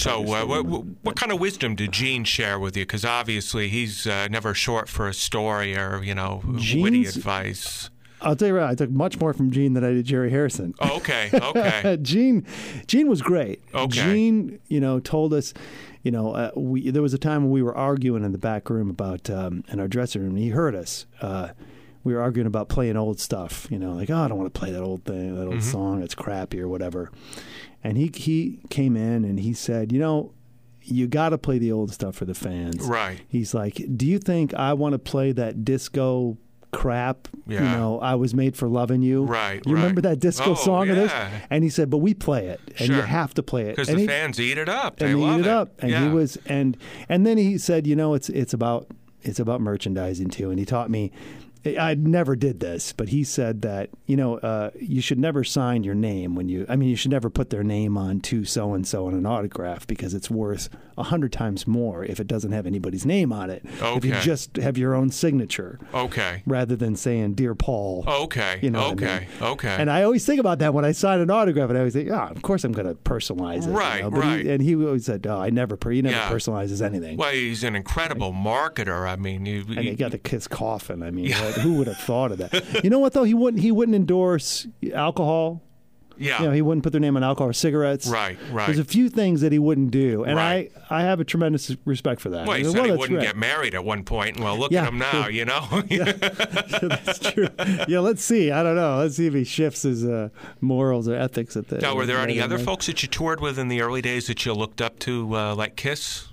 So what kind of wisdom did Gene share with you? Because obviously he's never short for a story or, witty advice. I'll tell you what, I took much more from Gene than I did Jerry Harrison. Oh, okay. Gene was great. Okay. Gene, told us, there was a time when we were arguing in the back room about, in our dressing room, and he heard us. We were arguing about playing old stuff, like, I don't want to play that old thing, that old song, it's crappy or whatever. And he came in and he said, you got to play the old stuff for the fans. Right. He's like, do you think I want to play that disco crap? Yeah. I was made for loving you. Right. You remember that disco song of this? Yeah. And he said, but we play it, and you have to play it because the fans eat it up. They love eat it up. And yeah. he was, and then he said, it's about merchandising too. And he taught me. I never did this, but he said that, you should never sign your name you should never put their name on to so-and-so on an autograph because it's worth 100 times more if it doesn't have anybody's name on it. Okay. If you just have your own signature. Okay. Rather than saying, Dear Paul. Okay. Okay. Okay. And I always think about that when I sign an autograph, and I always think, of course I'm going to personalize it. Right, right. And he always said, he never personalizes anything. Well, he's an incredible marketer. And he got the Kiss coffin. Who would have thought of that? You know what though? He wouldn't endorse alcohol. Yeah. He wouldn't put their name on alcohol or cigarettes. Right. There's a few things that he wouldn't do, and I have a tremendous respect for that. Well, he said he wouldn't get married at one point. Well, look at him now. That's true. Yeah, let's see. I don't know. Let's see if he shifts his morals or ethics at the. Now, were there any other folks that you toured with in the early days that you looked up to, like Kiss?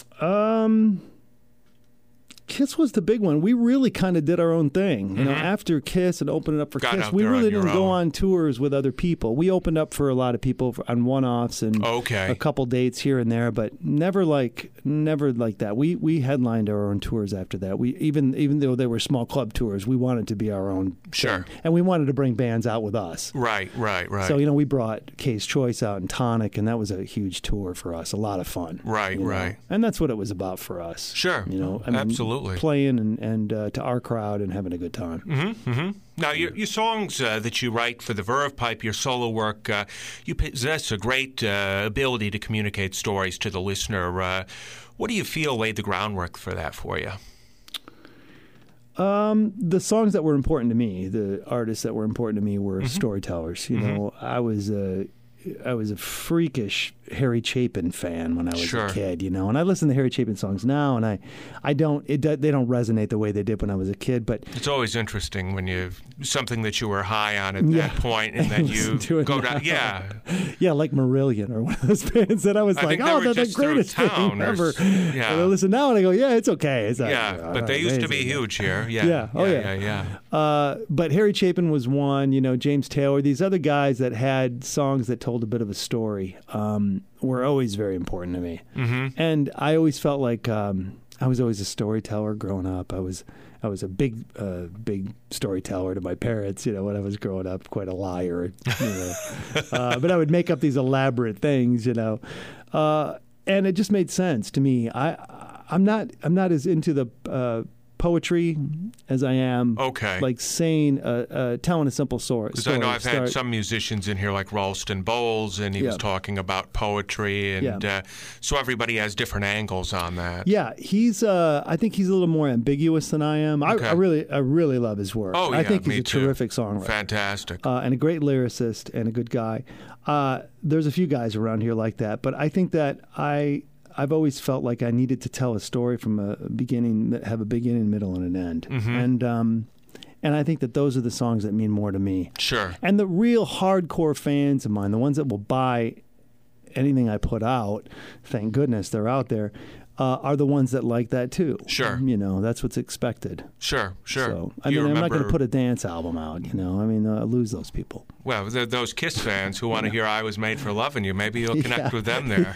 Kiss was the big one. We really kind of did our own thing. After Kiss and opening up for Kiss, we really didn't go on tours with other people. We opened up for a lot of people on one-offs and a couple dates here and there, but never like that. We headlined our own tours after that. We even though they were small club tours, we wanted to be our own thing. And we wanted to bring bands out with us. Right. So, we brought Case Choice out in Tonic, and that was a huge tour for us. A lot of fun. Right. And that's what it was about for us. Sure. Absolutely. Playing and to our crowd and having a good time. Now, your songs that you write for the Verve Pipe, your solo work, you possess a great ability to communicate stories to the listener. What do you feel laid the groundwork for that for you? The songs that were important to me, the artists that were important to me were storytellers. I was a freakish Harry Chapin fan when I was a kid, and I listen to Harry Chapin songs now, and they don't resonate the way they did when I was a kid. But it's always interesting when something that you were high on at that point, and then you go down, like Marillion or one of those bands that I was they're the greatest thing ever. And I listen now and I go, it's okay. It's but they used to be huge here. But Harry Chapin was one. James Taylor, these other guys that had songs that told a bit of a story. Were always very important to me. And I always felt like I was always a storyteller growing up. I was a big storyteller to my parents, when I was growing up, quite a liar, but I would make up these elaborate things, and it just made sense to me. I'm not as into the poetry as I am like saying telling a simple story. Because I know I've had some musicians in here like Ralston Bowles, and he was talking about poetry, and so everybody has different angles on that. He's I think he's a little more ambiguous than I am. I really love his work. I think he's a terrific songwriter. Fantastic. And a great lyricist and a good guy. There's a few guys around here like that, but I think that I've always felt like I needed to tell a story from a beginning, have a beginning, middle, and an end. And I think that those are the songs that mean more to me. Sure. And the real hardcore fans of mine, the ones that will buy anything I put out, thank goodness they're out there, are the ones that like that too. Sure. That's what's expected. Sure. So, I'm not going to put a dance album out, I lose those people. Well, those Kiss fans who want to hear I Was Made for Loving You, maybe you'll connect with them there.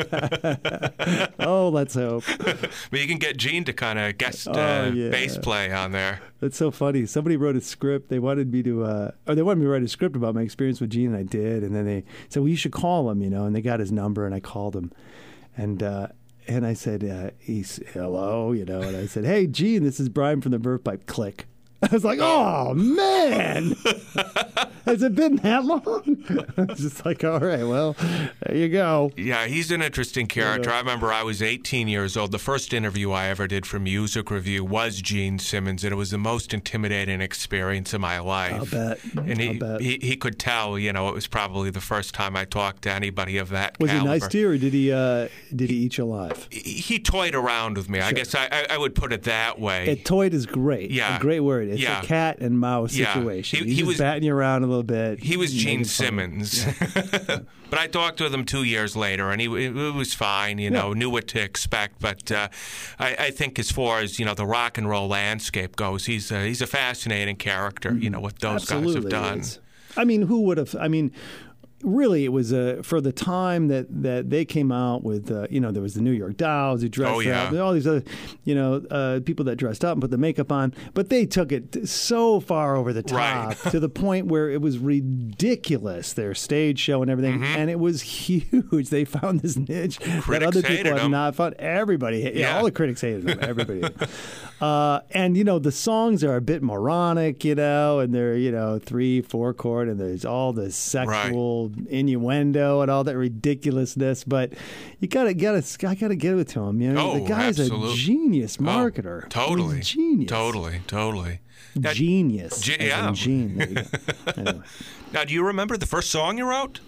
Oh, let's hope. But you can get Gene to kind of guest bass play on there. That's so funny. Somebody wrote a script. They wanted me to write a script about my experience with Gene, and I did. And then they said, well, you should call him, and they got his number, and I called him. And I said, he's hello, and I said, hey, Gene, this is Brian from the Verve Pipe. Click. I was like, oh, man. Has it been that long? It's just like, all right, well, there you go. Yeah, he's an interesting character. I remember I was 18 years old. The first interview I ever did for Music Review was Gene Simmons, and it was the most intimidating experience of my life. I'll bet. And I'll bet. he could tell, it was probably the first time I talked to anybody of that Was caliber. he nice to you, or did he eat you alive? He toyed around with me. Sure. I guess I would put it that way. Toyed is great. Yeah. A great word. It's a cat and mouse situation. He was batting you around a little bit. He was Gene Simmons. Yeah. But I talked with him 2 years later, and it was fine, knew what to expect. But I think as far as, the rock and roll landscape goes, he's a fascinating character, what those guys have done. I mean, who would have... Really, it was for the time that they came out with, there was the New York Dolls who dressed up, all these other, people that dressed up and put the makeup on, but they took it so far over the top to the point where it was ridiculous, their stage show and everything, and it was huge. They found this niche that other people have not found. Everybody, all the critics hated them, everybody. And, the songs are a bit moronic, and they're, 3-4 chord, and there's all this sexual innuendo and all that ridiculousness, but I gotta give it to him. The guy's a genius marketer. Totally. Genius. Totally. Genius. Yeah. Gene. There you go. Anyway. Now, do you remember the first song you wrote?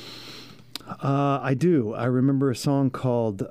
I do. I remember a song called...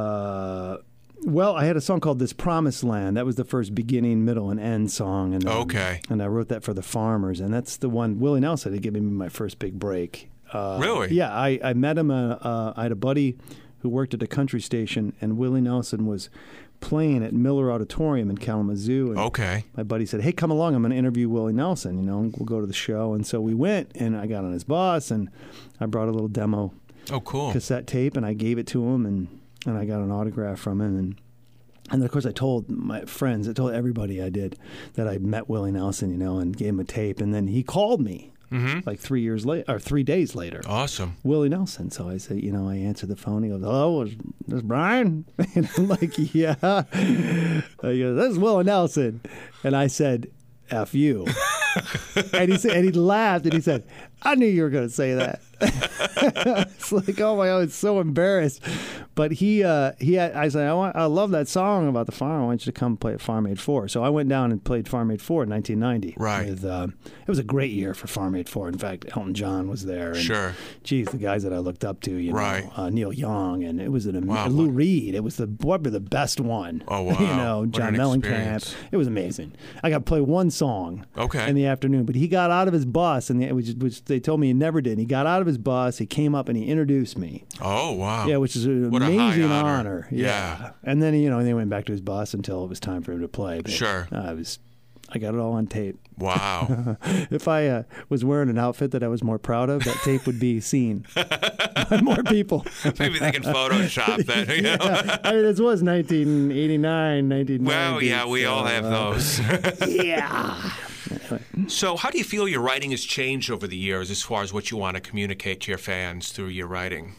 I had a song called "This Promised Land." That was the first beginning, middle, and end song. And and I wrote that for the Farmers, and that's the one Willie Nelson had given me my first big break. Really? Yeah, I met him. I had a buddy who worked at a country station, and Willie Nelson was playing at Miller Auditorium in Kalamazoo. And my buddy said, "Hey, come along. I'm going to interview Willie Nelson. And we'll go to the show." And so we went, and I got on his bus, and I brought a little demo cassette tape, and I gave it to him, and I got an autograph from him, and then, of course, I told my friends, I told everybody I did that I met Willie Nelson, and gave him a tape, and then he called me like 3 years later, or 3 days later. Awesome. Willie Nelson. So I said, I answered the phone. He goes, "Hello, is this Brian?" And I'm like, "Yeah." He goes, "This is Willie Nelson," and I said, "F you." And he laughed, and he said, "I knew you were going to say that." It's like, oh my God, it's so embarrassed. But I said, I love that song about the farm. I want you to come play at Farm Aid 4. So I went down and played Farm Aid 4 in 1990. Right. It was a great year for Farm Aid 4. In fact, Elton John was there. And, geez, the guys that I looked up to, Neil Young, and it was Lou Reed. It was probably the best one. Oh, wow. John Mellencamp. It was amazing. I got to play one song in the afternoon, but he got out of his bus, and which they told me he never did. He got out of his bus, he came up, and he introduced me. Oh, wow. Yeah, which is an amazing honor. Yeah. And then, they went back to his bus until it was time for him to play. But sure. I got it all on tape. Wow. If I was wearing an outfit that I was more proud of, that tape would be seen by more people. Maybe they can Photoshop that. This was 1989, 1990. Well, yeah, we all have those. Yeah. Anyway. So how do you feel your writing has changed over the years as far as what you want to communicate to your fans through your writing?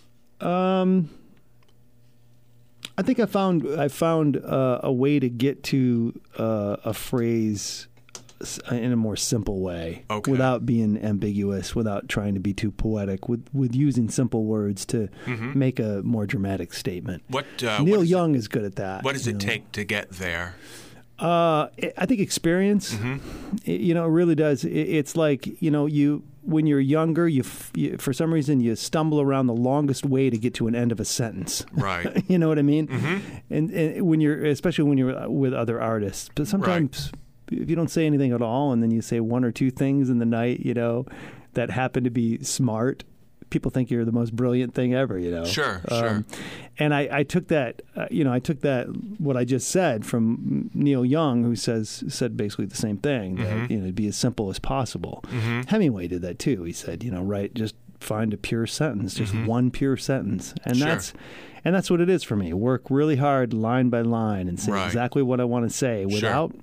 I think I found a way to get to a phrase in a more simple way, without being ambiguous, without trying to be too poetic, with using simple words to make a more dramatic statement. Neil Young is good at that. What does it take to get there? I think experience. It really does. It's like when you're younger, you for some reason you stumble around the longest way to get to an end of a sentence. Right. You know what I mean? And when especially when you're with other artists, but sometimes if you don't say anything at all, and then you say one or two things in the night, that happen to be smart, people think you're the most brilliant thing ever, Sure. And I took that, what I just said from Neil Young, who said basically the same thing, that, it'd be as simple as possible. Hemingway did that too. He said, just find a pure sentence, just one pure sentence. And that's what it is for me. Work really hard line by line and say exactly what I want to say without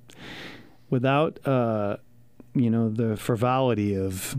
the frivolity of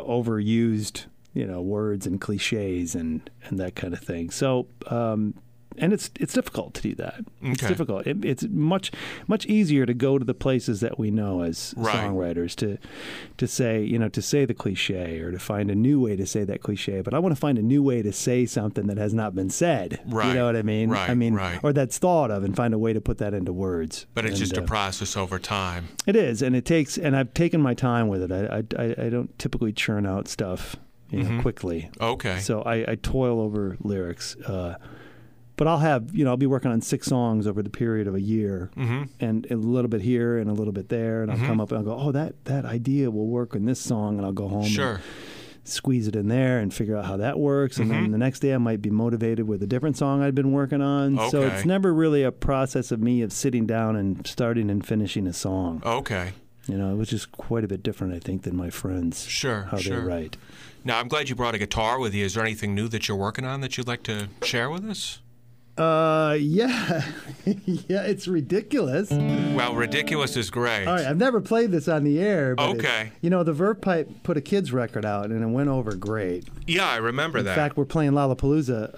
overused, words and cliches and that kind of thing. So, and it's difficult to do that. It's Okay. difficult. It's much easier to go to the places that we know as Right. songwriters to say the cliche or to find a new way to say that cliche. But I want to find a new way to say something that has not been said. Right. You know what I mean? Right, I mean, right. or that's thought of, and find a way to put that into words. But it's And, just a process over time. It is, and I've taken my time with it. I don't typically churn out stuff quickly. Okay. So I toil over lyrics. But I'll be working on 6 songs over the period of a year, and a little bit here and a little bit there, and I'll come up and I'll go, oh, that idea will work in this song, and I'll go home Sure. and squeeze it in there and figure out how that works, and then the next day I might be motivated with a different song I'd been working on. So Okay. it's never really a process of me of sitting down and starting and finishing a song. Okay. It was just quite a bit different, I think, than my friends. Sure, how sure. they write. Now, I'm glad you brought a guitar with you. Is there anything new that you're working on that you'd like to share with us? Yeah. Yeah, it's ridiculous. Well, ridiculous is great. All right, I've never played this on the air. But Okay. the Verve Pipe put a kids record out, and it went over great. Yeah, I remember In that. fact, we're playing Lollapalooza,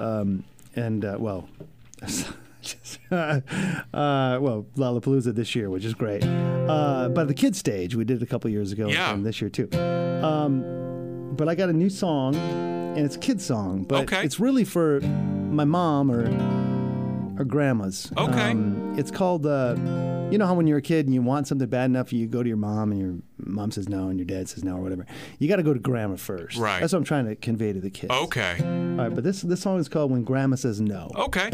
Lollapalooza this year, which is great. But the kids stage, we did it a couple years ago, Yeah. and this year too. But I got a new song, and it's a kid's song, but Okay. it's really for my mom or grandmas. Okay. It's called, you know how when you're a kid and you want something bad enough, you go to your mom and your mom says no and your dad says no or whatever. You got to go to grandma first. Right. That's what I'm trying to convey to the kids. Okay. All right, but this song is called When Grandma Says No. Okay.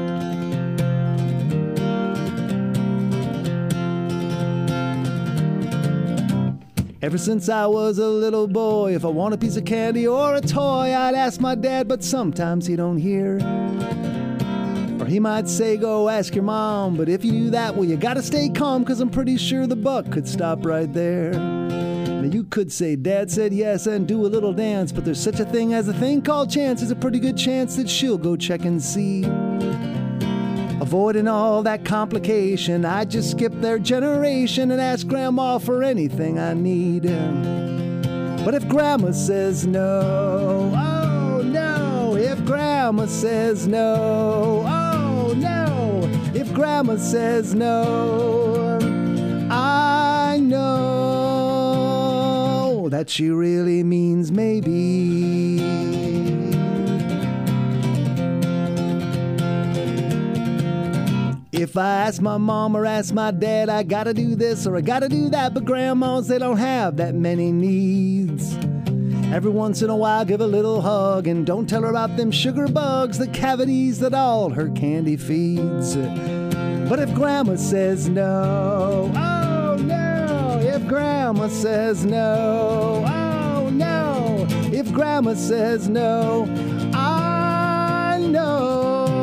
Ever since I was a little boy, if I want a piece of candy or a toy, I'd ask my dad, but sometimes he don't hear. Or he might say, go ask your mom, but if you do that, well, you gotta stay calm, 'cause I'm pretty sure the buck could stop right there. Now you could say, Dad said yes, and do a little dance, but there's such a thing as a thing called chance. There's a pretty good chance that she'll go check and see. Avoiding all that complication, I just skip their generation and ask Grandma for anything I need. But if Grandma says no, oh no. If Grandma says no, oh no. If Grandma says no, I know that she really means maybe. If I ask my mom or ask my dad, I gotta do this or I gotta do that, but grandmas, they don't have that many needs. Every once in a while, give a little hug and don't tell her about them sugar bugs, the cavities that all her candy feeds. But if grandma says no, oh no. If grandma says no, oh no. If grandma says no, I know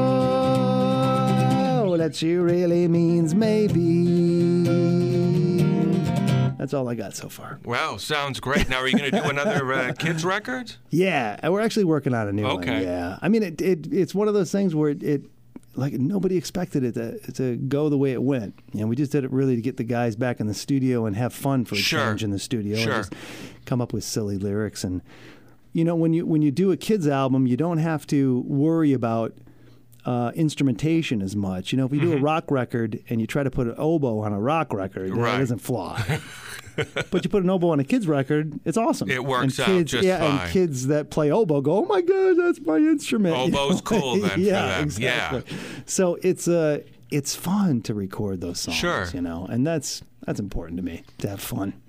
that she really means maybe. That's all I got so far. Wow, sounds great. Now, are you going to do another kids record? Yeah, we're actually working on a new one. Okay. Yeah, I mean, it's one of those things where it like nobody expected it to go the way it went. We just did it really to get the guys back in the studio and have fun for a Sure. change in the studio. Sure. And just come up with silly lyrics, and when you do a kids album, you don't have to worry about instrumentation as much. If you do a rock record and you try to put an oboe on a rock record, Right. it doesn't fly. But you put an oboe on a kid's record, it's awesome. It works and out kids, just yeah, fine. And kids that play oboe go, "Oh my God, that's my instrument." Oboe's cool then for yeah, them. exactly. Yeah. So it's fun to record those songs. Sure. And that's important to me, to have fun.